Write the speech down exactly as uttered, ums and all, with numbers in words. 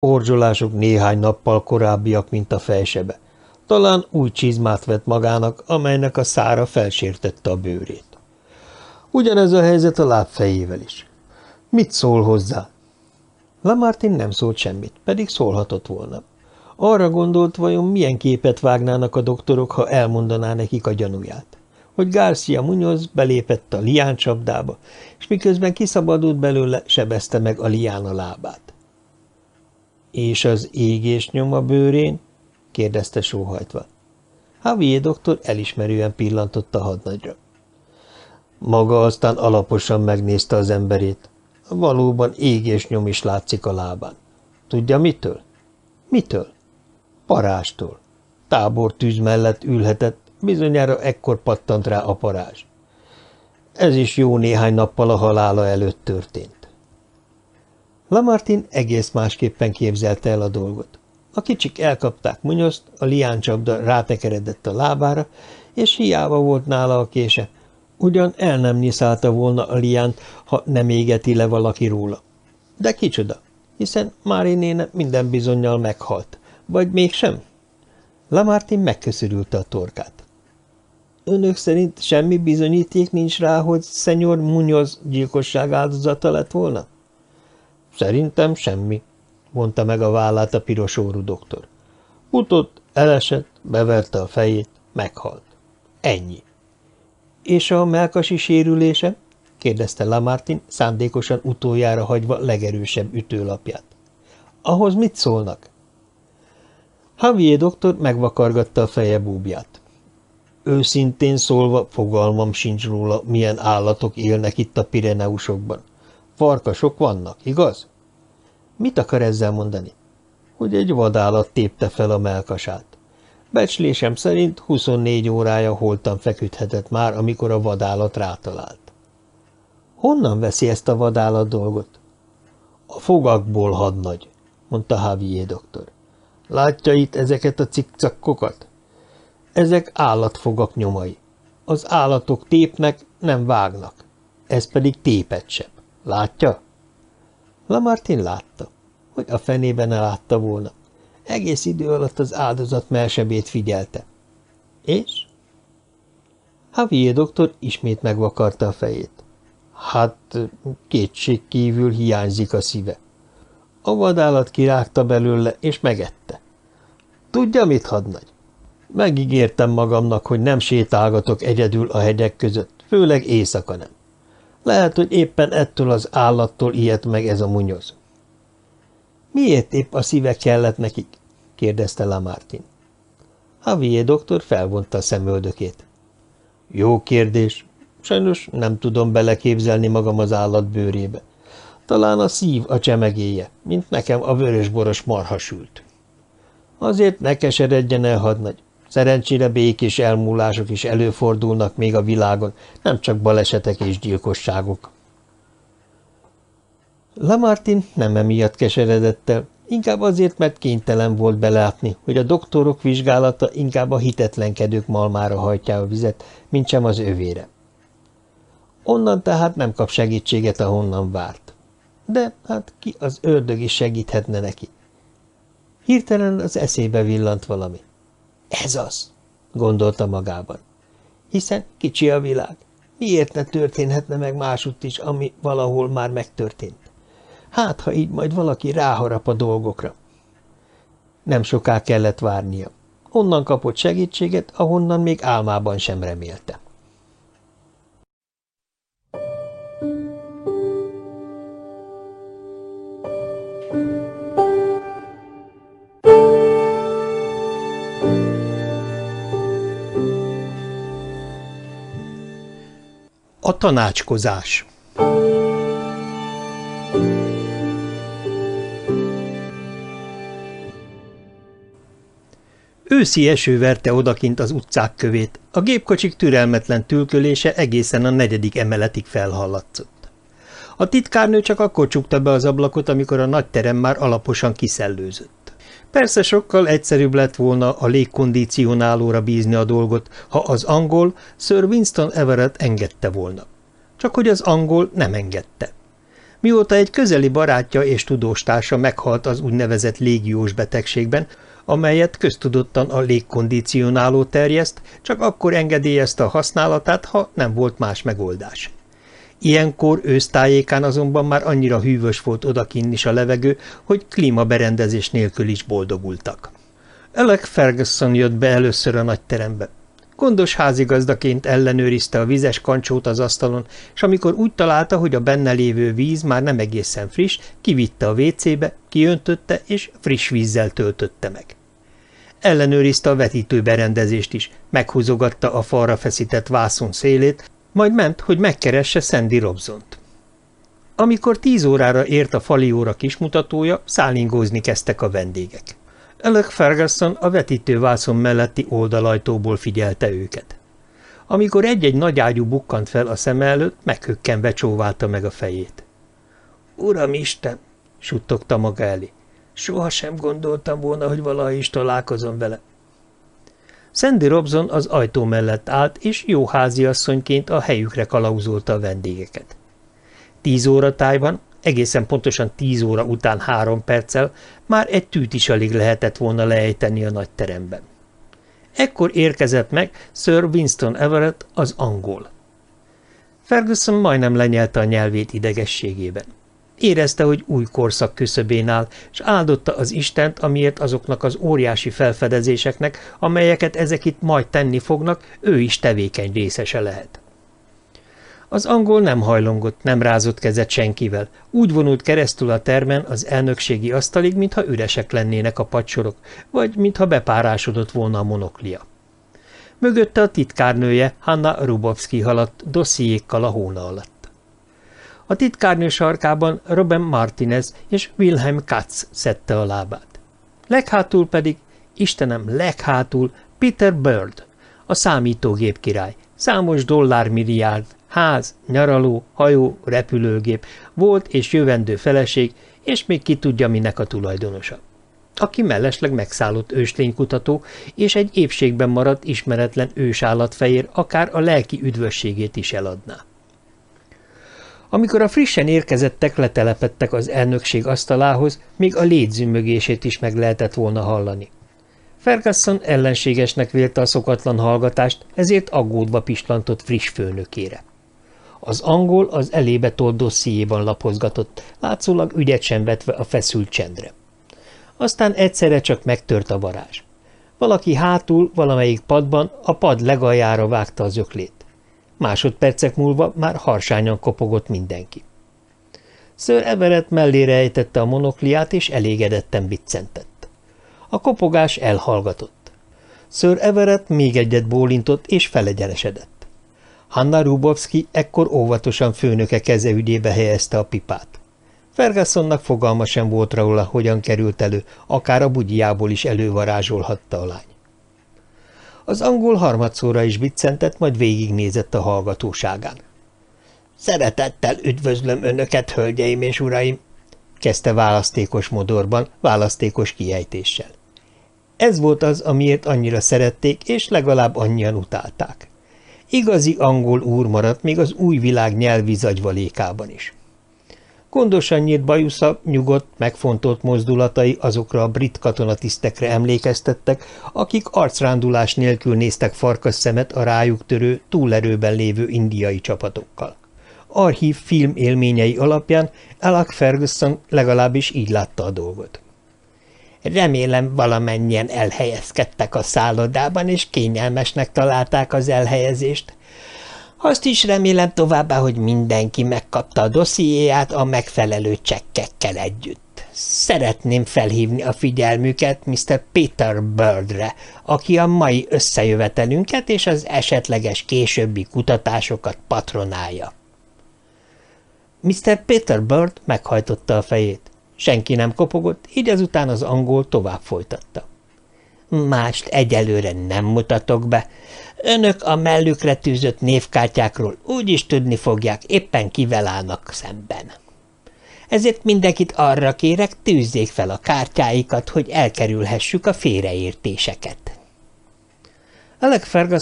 Orzsolások néhány nappal korábbiak, mint a fejsebe. Talán új csizmát vett magának, amelynek a szára felsértette a bőrét. Ugyanez a helyzet a lábfejével is. Mit szól hozzá? Lamartine nem szólt semmit, pedig szólhatott volna. Arra gondolt, vajon milyen képet vágnának a doktorok, ha elmondaná nekik a gyanúját. Hogy García Muñoz belépett a liáncsapdába, és miközben kiszabadult belőle, sebezte meg a lián a lábát. – És az égés nyom a bőrén? – kérdezte sóhajtva. Javier doktor elismerően pillantott a hadnagyra. Maga aztán alaposan megnézte az emberét. Valóban égésnyom is látszik a lábán. Tudja mitől? Mitől? Parástól. Tábortűz mellett ülhetett, bizonyára ekkor pattant rá a parázs. Ez is jó néhány nappal a halála előtt történt. Lamartine egész másképpen képzelte el a dolgot. A kicsik elkapták Muñozt, a liáncsapda rátekeredett a lábára, és hiába volt nála a kése. Ugyan el nem nyiszálta volna a liánt, ha nem égeti le valaki róla. De kicsoda, hiszen Mári néne minden bizonnyal meghalt. Vagy mégsem? Lamartine megköszörülte a torkát. Önök szerint semmi bizonyíték nincs rá, hogy szenyor Muñoz gyilkosság áldozata lett volna? Szerintem semmi, mondta meg a vállát a piros orrú doktor. Futott, elesett, beverte a fejét, meghalt. Ennyi. És a mellkasi sérülése? kérdezte Lamartine, szándékosan utoljára hagyva legerősebb ütőlapját. Ahhoz mit szólnak? Javier doktor megvakargatta a feje búbját. Őszintén szólva fogalmam sincs róla, milyen állatok élnek itt a Pireneusokban. Farkasok vannak, igaz? Mit akar ezzel mondani? Hogy egy vadállat tépte fel a mellkasát. Becslésem szerint huszonnégy órája holtan feküdhetett már, amikor a vadállat rátalált. Honnan veszi ezt a vadállat dolgot? A fogakból, hadnagy, mondta Javier doktor. Látja itt ezeket a cikcakkokat? Ezek állatfogak nyomai. Az állatok tépnek, nem vágnak. Ez pedig tépet sem. Látja? Lamartine látta. Hogy a fenében ne látta volna. Egész idő alatt az áldozat mellsebét figyelte. És? Javier doktor ismét megvakarta a fejét. Hát kétség kívül hiányzik a szíve. A vadállat kirágta belőle, és megette. Tudja mit, hadnagy? Megígértem magamnak, hogy nem sétálgatok egyedül a hegyek között, főleg éjszaka nem. Lehet, hogy éppen ettől az állattól ijedt meg ez a Muñoz. Miért épp a szíve kellett nekik? kérdezte Lamartine. Javier doktor felvonta a szemöldökét. Jó kérdés. Sajnos nem tudom beleképzelni magam az állat bőrébe. Talán a szív a csemegéje, mint nekem a vörösboros marhasült. Azért ne keseredjen el, hadnagy. Szerencsére békés elmúlások is előfordulnak még a világon, nem csak balesetek és gyilkosságok. Lamartine nem emiatt keseredett el, inkább azért, mert kénytelen volt belátni, hogy a doktorok vizsgálata inkább a hitetlenkedők malmára hajtja a vizet, mint sem az övére. Onnan tehát nem kap segítséget, ahonnan várt. De hát ki az ördög is segíthetne neki? Hirtelen az eszébe villant valami. Ez az, gondolta magában. Hiszen kicsi a világ. Miért ne történhetne meg másutt is, ami valahol már megtörtént? Hát, ha így majd valaki ráharap a dolgokra. Nem soká kellett várnia. Onnan kapott segítséget, ahonnan még álmában sem remélte. A tanácskozás. Őszi eső verte odakint az utcák kövét, a gépkocsik türelmetlen tülkölése egészen a negyedik emeletig felhallatszott. A titkárnő csak akkor csukta be az ablakot, amikor a nagy terem már alaposan kiszellőzött. Persze sokkal egyszerűbb lett volna a légkondicionálóra bízni a dolgot, ha az angol Sir Winston Everett engedte volna. Csak hogy az angol nem engedte. Mióta egy közeli barátja és tudóstársa meghalt az úgynevezett légiós betegségben, amelyet köztudottan a légkondicionáló terjeszt, csak akkor engedélyezte a használatát, ha nem volt más megoldás. Ilyenkor ősztájékán azonban már annyira hűvös volt odakinn is a levegő, hogy klímaberendezés nélkül is boldogultak. Alec Ferguson jött be először a nagyterembe. Gondos házigazdaként ellenőrizte a vizes kancsót az asztalon, és amikor úgy találta, hogy a benne lévő víz már nem egészen friss, kivitte a vécébe, kiöntötte és friss vízzel töltötte meg. Ellenőrizte a vetítőberendezést is, meghúzogatta a falra feszített vászon szélét, majd ment, hogy megkeresse Sandy Robsont. Amikor tíz órára ért a fali óra kismutatója, szállingózni kezdtek a vendégek. Alec Ferguson a vetítővászon melletti oldalajtóból figyelte őket. Amikor egy-egy nagyágyú bukkant fel a szeme előtt, meghökkenve csóválta meg a fejét. – Uramisten! – suttogta maga elé. – Soha sem gondoltam volna, hogy valaha is találkozom vele. Sandy Robson az ajtó mellett állt, és jó háziasszonyként a helyükre kalauzolta a vendégeket. Tíz óra tájban, egészen pontosan tíz óra után három perccel már egy tűt is alig lehetett volna leejteni a nagy teremben. Ekkor érkezett meg Sir Winston Everett, az angol. Ferguson majdnem lenyelte a nyelvét idegességében. Érezte, hogy új korszak küszöbén áll, és áldotta az Istent, amiért azoknak az óriási felfedezéseknek, amelyeket ezek itt majd tenni fognak, ő is tevékeny részese lehet. Az angol nem hajlongott, nem rázott kezet senkivel, úgy vonult keresztül a termen az elnökségi asztalig, mintha üresek lennének a padsorok, vagy mintha bepárásodott volna a monoklia. Mögötte a titkárnője, Hanna Rubovsky haladt dossziékkal a hóna alatt. A titkárnő sarkában Robin Martinez és Wilhelm Katz szedte a lábát. Leghátul pedig, Istenem, leghátul Peter Bird, a számítógép király, számos dollármilliárd, ház, nyaraló, hajó, repülőgép, volt és jövendő feleség, és még ki tudja, minek a tulajdonosa. Aki mellesleg megszállott őslénykutató, és egy épségben maradt ismeretlen ősállatfehér akár a lelki üdvösségét is eladná. Amikor a frissen érkezettek letelepedtek az elnökség asztalához, még a légyzümmögését is meg lehetett volna hallani. Ferguson ellenségesnek vélte a szokatlan hallgatást, ezért aggódva pislantott friss főnökére. Az angol az elébe tolt dossziéban lapozgatott, látszólag ügyet sem vetve a feszült csendre. Aztán egyszerre csak megtört a varázs. Valaki hátul, valamelyik padban a pad legaljára vágta az öklét. Másodpercek múlva már harsányan kopogott mindenki. Sir Everett mellére ejtette a monokliát, és elégedetten biccentett. A kopogás elhallgatott. Sir Everett még egyet bólintott, és felegyenesedett. Hanna Rubovsky ekkor óvatosan főnöke keze ügyébe helyezte a pipát. Fergusonnak fogalma sem volt róla, hogyan került elő, akár a bugyjából is elővarázsolhatta a lány. Az angol harmadszorra is biccentett, majd végignézett a hallgatóságán. – Szeretettel üdvözlöm önöket, hölgyeim és uraim! – kezdte választékos modorban, választékos kiejtéssel. Ez volt az, amiért annyira szerették, és legalább annyian utálták. Igazi angol úr maradt még az új világ nyelvi zagyvalékában is. Gondosan nyírt bajusza, nyugodt, megfontolt mozdulatai azokra a brit katonatisztekre emlékeztettek, akik arcrándulás nélkül néztek farkas szemet a rájuk törő, túlerőben lévő indiai csapatokkal. Archív film élményei alapján Alec Ferguson legalábbis így látta a dolgot. Remélem, valamennyien elhelyezkedtek a szállodában, és kényelmesnek találták az elhelyezést. Azt is remélem továbbá, hogy mindenki megkapta a dossziéját a megfelelő csekkekkel együtt. Szeretném felhívni a figyelmüket miszter Peter Birdre, aki a mai összejövetelünket és az esetleges későbbi kutatásokat patronálja. miszter Peter Bird meghajtotta a fejét. Senki nem kopogott, így azután az angol tovább folytatta. Mást egyelőre nem mutatok be. Önök a mellükre tűzött névkártyákról úgy is tudni fogják, éppen kivel állnak szemben. Ezért mindenkit arra kérek, tűzzék fel a kártyáikat, hogy elkerülhessük a félreértéseket. Alec Ferguson